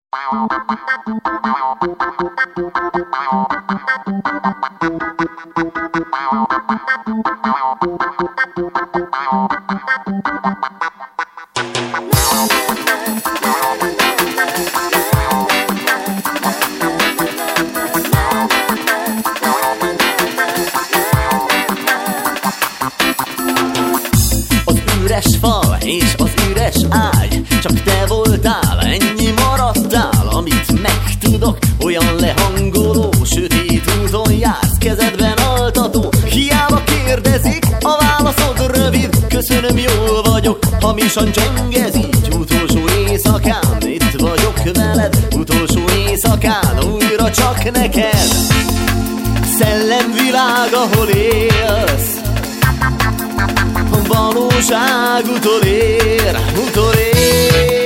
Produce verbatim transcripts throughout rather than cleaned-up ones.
Üres fal és az üres ágy, csak te voltál, ennyi maradtál. Amit megtudok, olyan lehangoló, sötét úton jársz, kezedben altató. Hiába kérdezik, a válaszod rövid, köszönöm, jól vagyok, hamisan cseng ez így. Utolsó éjszakán itt vagyok veled, utolsó éjszakán újra csak neked. Szellemvilág, ahol élsz, valóság utolér, utolér.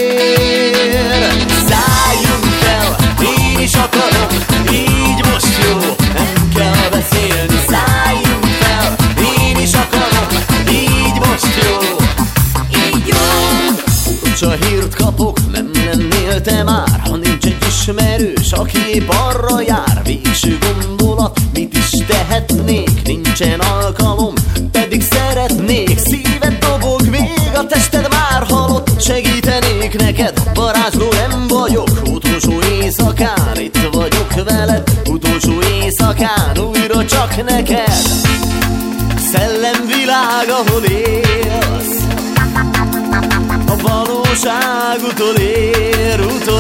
Szálljunk fel, én is akarok, így most jó, nem kell beszélni. Szálljunk fel, én is akarok, így most jó, így jó. Furcsa hírt kapok, nem lennél te már, ha nincs egy ismerős, aki épp arra jár. Végső gondolat, mit is tehetnék, nincsen alkalom, pedig szeretnék. Szíved dobog még, a tested már halott, segítenék neked, varázsló nem vagyok. Utolsó éjszakán itt vagyok veled, utolsó éjszakán újra csak neked. Szellemvilág, ahol élsz, a valóság utolér, utolér.